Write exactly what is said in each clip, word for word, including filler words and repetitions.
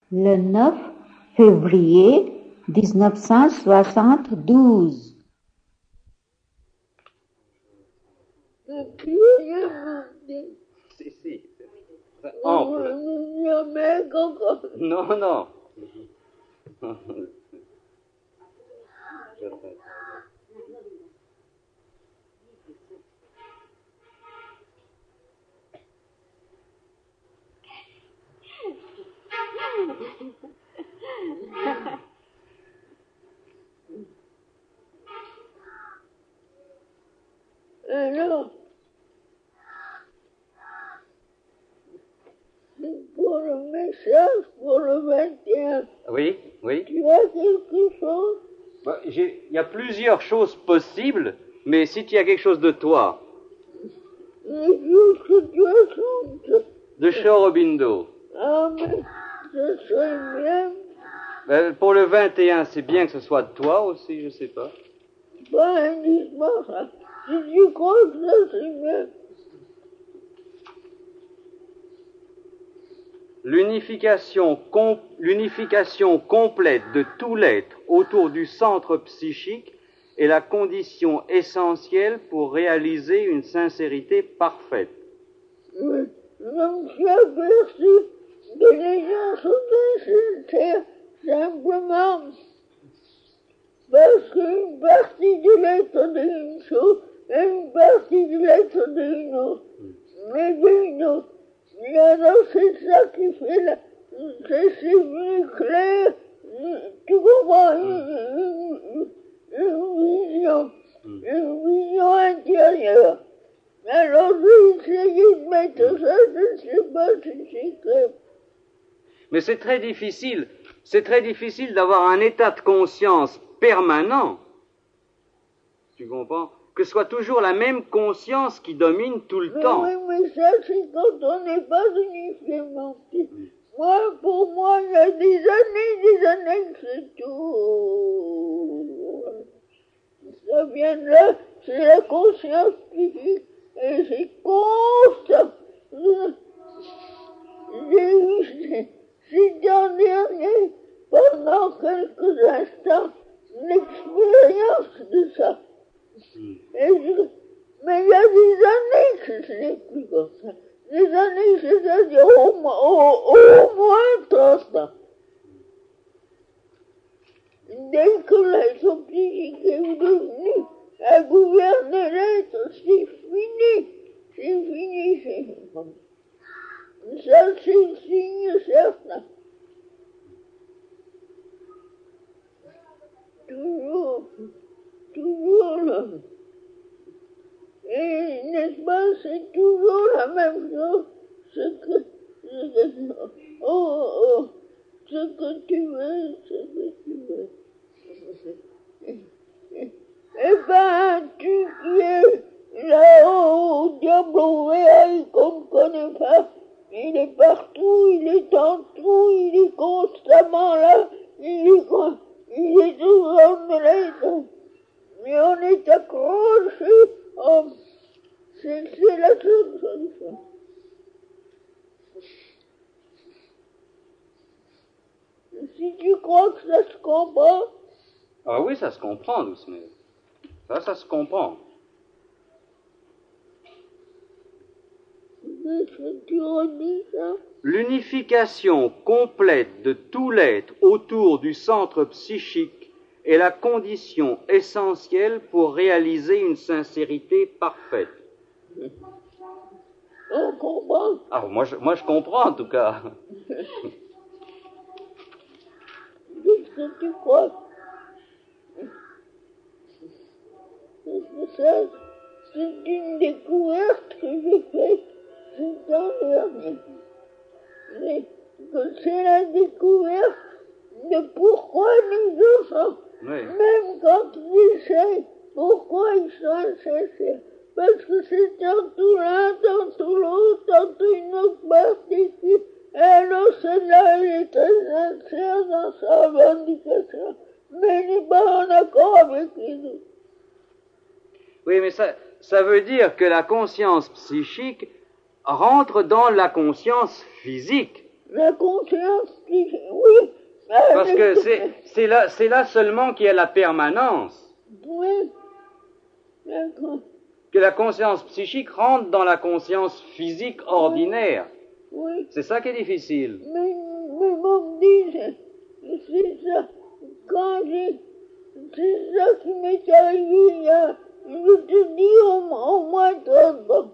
le neuf février dix-neuf cent soixante-douze. Si, si. Ample. Non, non. Alors, pour le message, pour le vingt et un, Oui, oui. tu as quelque chose? Bah, j'ai- Il y a plusieurs choses possibles, mais si tu as quelque chose de toi, Les choses que tu as sont... de Shorobindo, Ah, mais ce serait bien, ben, pour le vingt et un, c'est bien que ce soit de toi aussi, je sais pas. pas indispensable. Si tu crois que ça c'est bien, L'unification, com- l'unification complète de tout l'être autour du centre psychique est la condition essentielle pour réaliser une sincérité parfaite. mais je me suis aperçu que les gens sont insincères simplement parce qu'une partie de l'être dit une chose et une partie de l'être dit une autre. Mais dit une autre. Et alors c'est ça qui fait la... C'est c'est plus clair. Tu comprends? Une, une, une vision. Une vision intérieure. Alors j'ai essayé de mettre ça, je ne sais pas si c'est clair. Mais c'est très difficile, c'est très difficile d'avoir un état de conscience permanent, tu comprends, que ce soit toujours la même conscience qui domine tout le Mais temps. oui, mais ça c'est quand on n'est pas unifié menti. Moi, pour moi, il y a des années, des années que c'est tout. Ça vient de là, c'est la conscience psychique, et c'est constant. J'ai eu ces temps dernier, pendant quelques instants, l'expérience de ça. Et je, mais il y a des années que ce n'est plus comme ça. Des années, c'est-à-dire au, au, au moins trente ans. Dès que l'être psychique est devenu à gouverner l'être, c'est fini. C'est fini, c'est fini. Ça, c'est un signe certain. Toujours, toujours là. Et n'est-ce pas, c'est toujours la même chose, ce que, ce que, oh, oh, ce que tu veux, ce que tu veux. Eh ben, tu qui es là-haut, au diable ouvert, qu'on ne connaît pas, il est partout, il est en tout, il est constamment là, il est, il est toujours de l'être. Mais on est accroché, oh, c'est, c'est la seule solution. Si tu crois que ça se comprend, Ah oui, ça se comprend, doucement. Ça, ça se comprend. est-ce que tu redis ça? L'unification complète de tout l'être autour du centre psychique est la condition essentielle pour réaliser une sincérité parfaite. On comprend. Ah, moi je, moi je comprends en tout cas. Qu'est-ce que tu crois? C'est ça, c'est une découverte que j'ai faite cet an dernier. Mais que c'est la découverte de pourquoi les enfants, Oui. même quand ils essaient, pourquoi ils sont insincères. Parce que c'est tantôt l'un, tantôt l'autre, tantôt une autre partie qui... Et alors celle-là, elle est très sincère dans sa revendication, mais elle n'est pas en accord avec les autres. Oui, mais ça, ça veut dire que la conscience psychique rentre dans la conscience physique. La conscience psychique, oui, que c'est, c'est, là, c'est là seulement qu'il y a la permanence. Oui. D'accord. Que la conscience psychique rentre dans la conscience physique ordinaire. Oui. C'est ça qui est difficile. Mais, mais mon dit, c'est ça. Quand j'ai, c'est ça qui m'est arrivé il y a, je te dis au, au moins trente ans.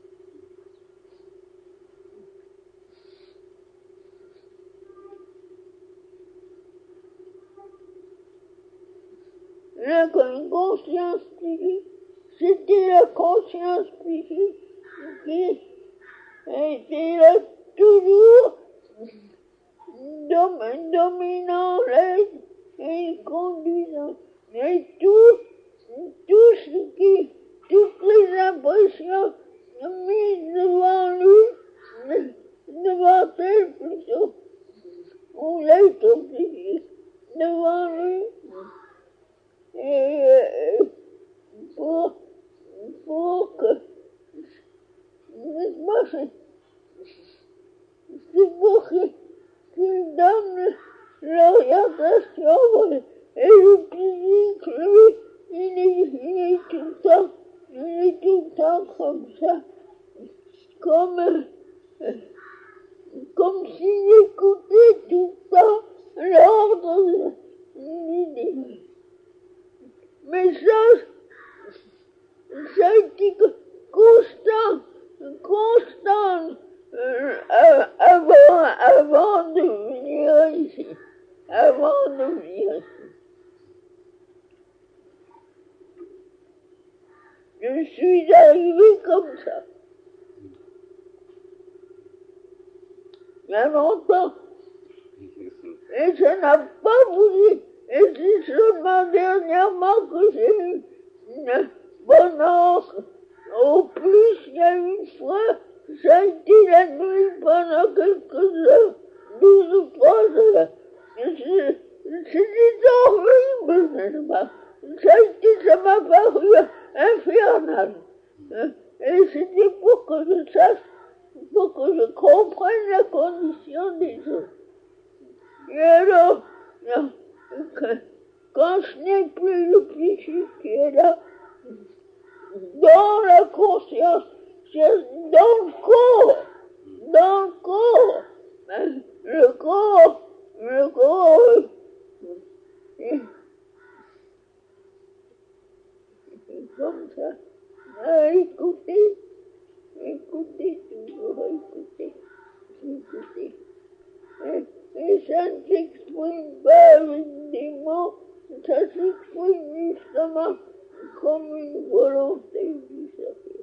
La conscience psychique, c'était la conscience psychique qui était là toujours dom, dominant l'être et conduisant. Et tout, tout ce qui, toutes les impressions mises devant lui, devant elle plutôt, ou l'être psychique, devant lui. Et euh, pour, pour que, moi, c'est, c'est pour qu'il qu donne l'orientation et le physique, lui, il est, il est tout le temps, il est tout le temps comme ça, comme, comme s'il écoutait tout le temps l'ordre de l'idée. Mais ça, ça a été constant, constant euh, avant, avant de venir ici, avant de venir ici. Je suis arrivé comme ça. Il y a longtemps. Et ça n'a pas bougé. Et c'est seulement dernièrement que j'ai eu une bonne ordre. Au plus, il y a une fois, ça a été la nuit pendant quelques heures, douze, trois heures. C'était horrible, n'est-ce pas? Ça a été, ça m'a paru infernal. Et c'était pour que je sache, pour que je comprenne la condition des autres. Et alors, quand ce n'est plus le psychique qui est là, dans la conscience, dans le corps, dans le corps, le corps, le corps, et, et comme ça, à écouter, écouter, toujours écouter, écouter. Et, et ça ne s'exprime pas avec des mots, ça s'exprime justement comme une volonté du savoir.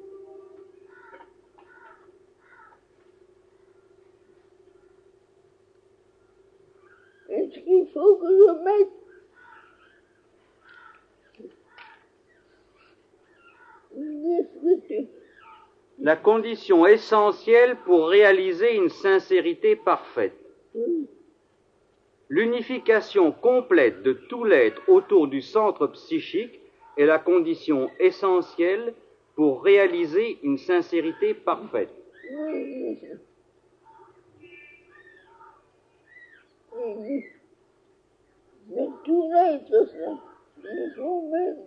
Est-ce qu'il faut que je mette la condition essentielle pour réaliser une sincérité parfaite? Oui. L'unification complète de tout l'être autour du centre psychique est la condition essentielle pour réaliser une sincérité parfaite. Oui, oui. Mais tout l'être, ça, il faut même.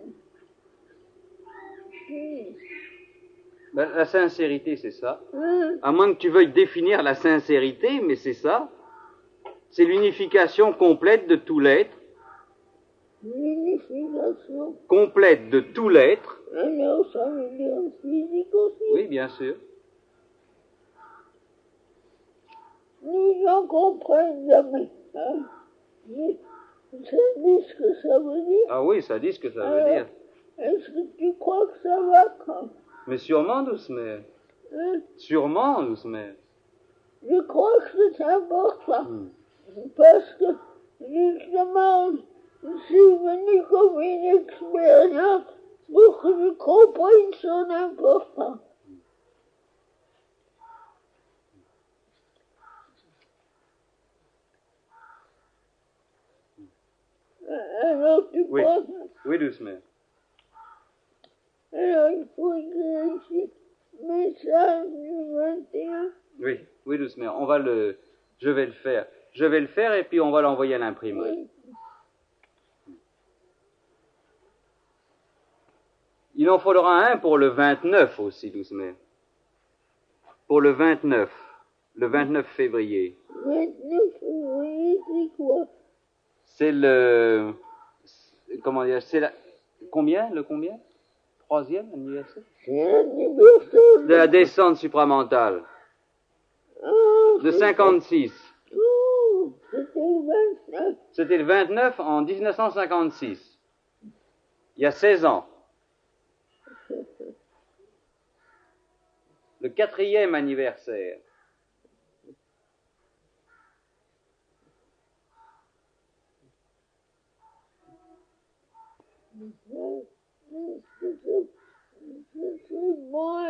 Oui. Ben, la sincérité, c'est ça. Hein? À moins que tu veuilles définir la sincérité, mais c'est ça. C'est l'unification complète de tout l'être. L'unification. Complète de tout l'être. Alors, ça veut dire physique aussi. Oui, bien sûr. Les gens comprennent jamais. Hein? Mais ça dit ce que ça veut dire. Ah oui, ça dit ce que ça veut Alors, dire. est-ce que tu crois que ça va quand? Mais sûrement, doucement. Hein? Sûrement, doucement. Je crois que c'est important. Hmm. Parce que, justement, c'est venu comme une expérience pour que je comprenne son importance. Alors, tu Oui. crois? Oui, doucement. Alors, il faut écrire ici, message du vingt et un. Oui, oui, doucement. On va le, je vais le faire. Je vais le faire et puis on va l'envoyer à l'imprimerie. Oui. Il en faudra un pour le vingt-neuf aussi, douze mai. Pour le vingt-neuf, le vingt-neuf février. vingt-neuf février, c'est quoi? C'est le... Comment dire? C'est la... Combien? Le combien? Troisième anniversaire? C'est l'anniversaire De la descente supramentale. Ah, De c'est cinquante-six. ça. Oh, c'était le vingt-neuf. C'était le vingt-neuf en dix-neuf cent cinquante-six. Il y a seize ans. Le quatrième anniversaire. C'est moi,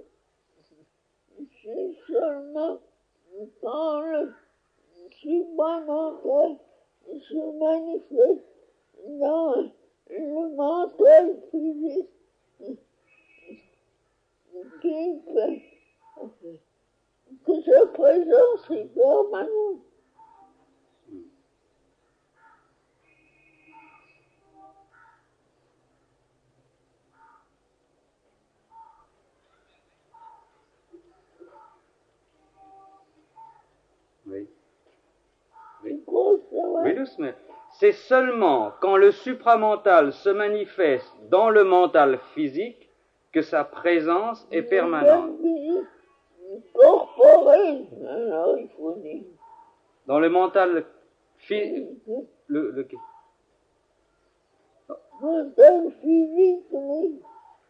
c'est seulement quand le supramental se manifeste dans le mental physique qui fait que sa présence est permanente. Oui. C'est quoi ça va? Oui, doucement. C'est seulement quand le supramental se manifeste dans le mental physique que sa présence est permanente. Corporel, alors il faut dire. Dans le mental physique... Le, le... Mental physique, oui.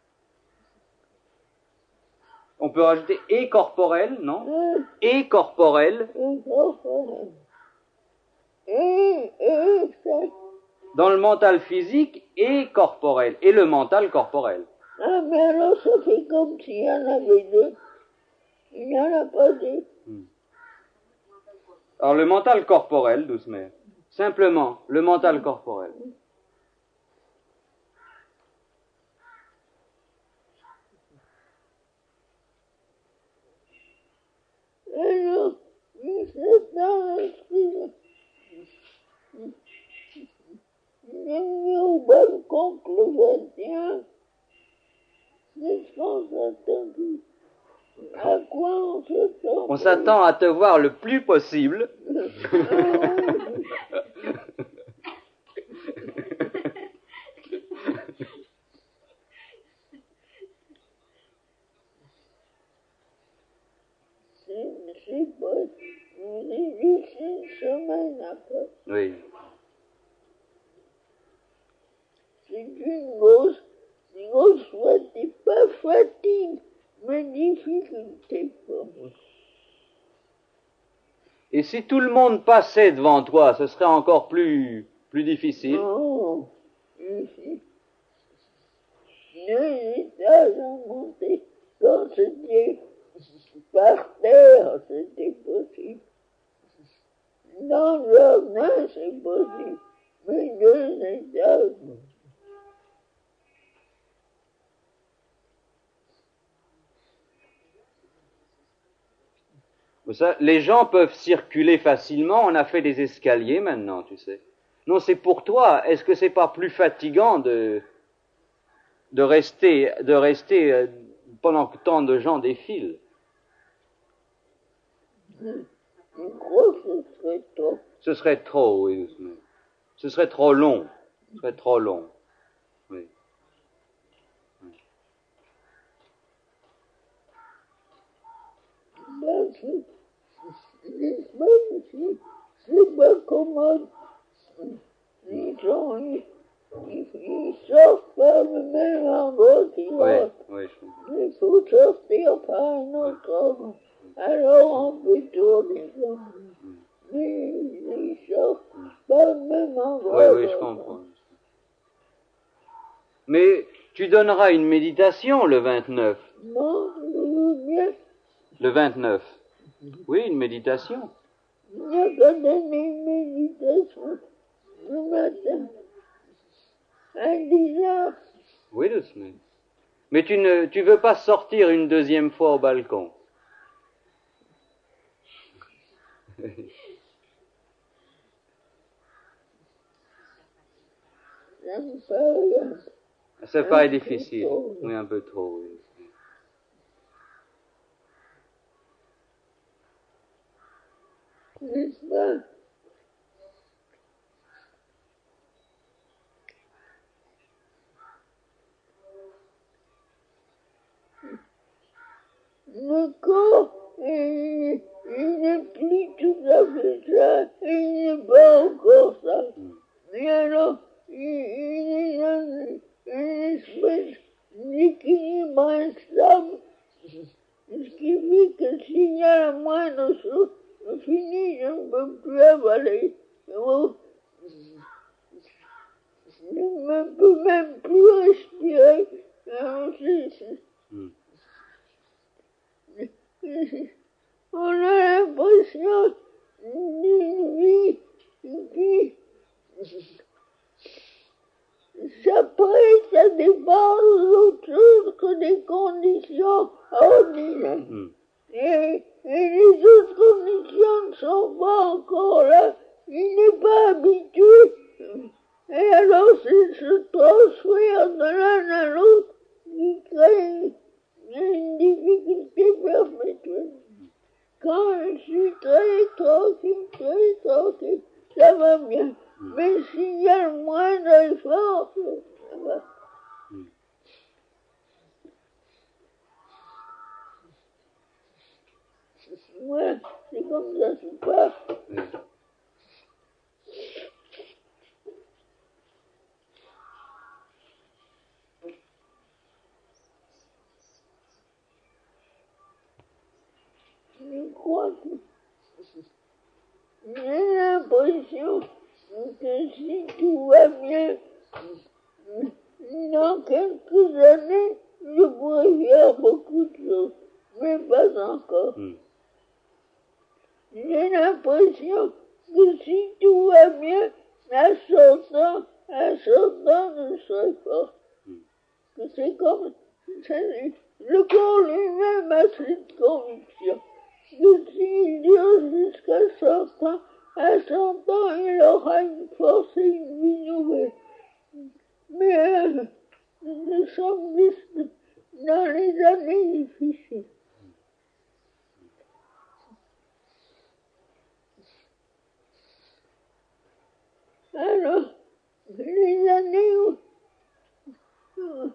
On peut rajouter et corporel, non? Hein? Et corporel, Et corporel. Et, et, ça. dans le mental physique et corporel, et le mental corporel. Ah, mais alors ça fait comme s'il y en avait deux. Il n'y en a pas deux. Alors le mental corporel, doucement, simplement le mental corporel. Alors, c'est dans l'esprit. J'ai mis au balcon que le vingt et un. C'est ce qu'on s'attend. À quoi on s'attend? On s'attend à te voir le plus possible. C'est pas... Vous avez dit une semaine après. Oui. C'est une grosse... Une grosse fatigue. Pas fatigue, mais difficulté pour moi. Et si tout le monde passait devant toi, ce serait encore plus, plus difficile. Non. Ici. Deux étages ont monté. Quand c'était par terre, c'était possible. Dans le jardin, c'est possible. Mais deux étages. Ça, les gens peuvent circuler facilement, on a fait des escaliers maintenant, tu sais. Non, c'est pour toi. Est-ce que c'est pas plus fatigant de, de rester, de rester euh, pendant que tant de gens défilent? Je crois que ce serait trop. Ce serait trop, oui. doucement. Ce serait trop long. Ce serait trop long. Oui. Oui. Ben, c'est c'est- c'est pas commode. Les gens, ils, ils, ils sortent par le même endroit qu'ils Oui, rentrent. oui, je comprends. Il faut sortir par un autre endroit. Alors on peut tourner comme ça. Mais ils sortent par le même endroit. Oui, oui, je comprends. Mais tu donneras une méditation le vingt-neuf. Non, je veux bien. Le vingt-neuf. Oui, une méditation. Il n'y a pas donné une méditation le matin. À dix heures. Oui, doucement. Mais tu ne, tu veux pas sortir une deuxième fois au balcon. ça me paraît. Ça paraît difficile. Oui, un peu trop, oui. N'est-ce pas? Le corps, il, il n'est plus tout à fait ça, il n'est pas encore ça. Mais alors, il, il est dans une espèce d'équilibre instable, ce qui fait que s'il y a la moindre chose, fini, je ne peux plus avaler. Oh, je ne peux même plus respirer. Alors, c'est, c'est, Mm. on a l'impression d'une vie qui s'apprête à dépendre d'autre chose que des conditions ordinaires. Mm. Et, et les autres conditions ne sont pas encore là. Il n'est pas habitué. Et alors c'est se transfert de l'un à l'autre qui crée une difficulté perpétuelle. Quand je suis très tranquille, très tranquille, ça va bien. Mais s'il y a le moindre effort, ça va. Voilà, c'est comme ça que se passe. Je crois que j'ai l'impression que si tout va bien, dans quelques années, je pourrais faire beaucoup de choses, mais pas encore. Mm. J'ai l'impression que si tout va bien, à cent ans, à cent ans, je serai fort. Que c'est comme, c'est, le corps lui-même a cette conviction. Que s'il dure jusqu'à cent ans, à cent ans, il aura une force et une vie nouvelle. Mais euh, nous sommes juste dans les années difficiles. Alors, les années où... où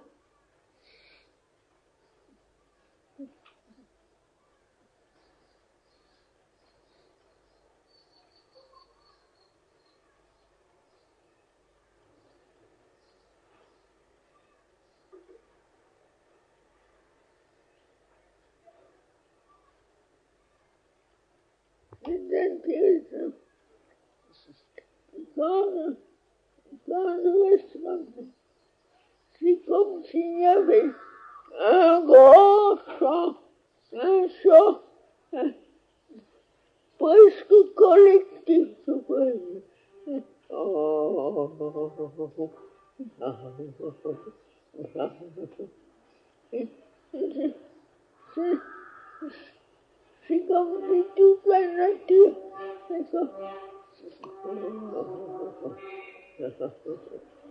c'est intéressant. Quand, quand je reste comme ça, c'est comme s'il y avait un grand champ, un champ euh, presque collectif, je pourrais dire. Oh, c'est, c'est, c'est comme si toute la nature, c'est comme...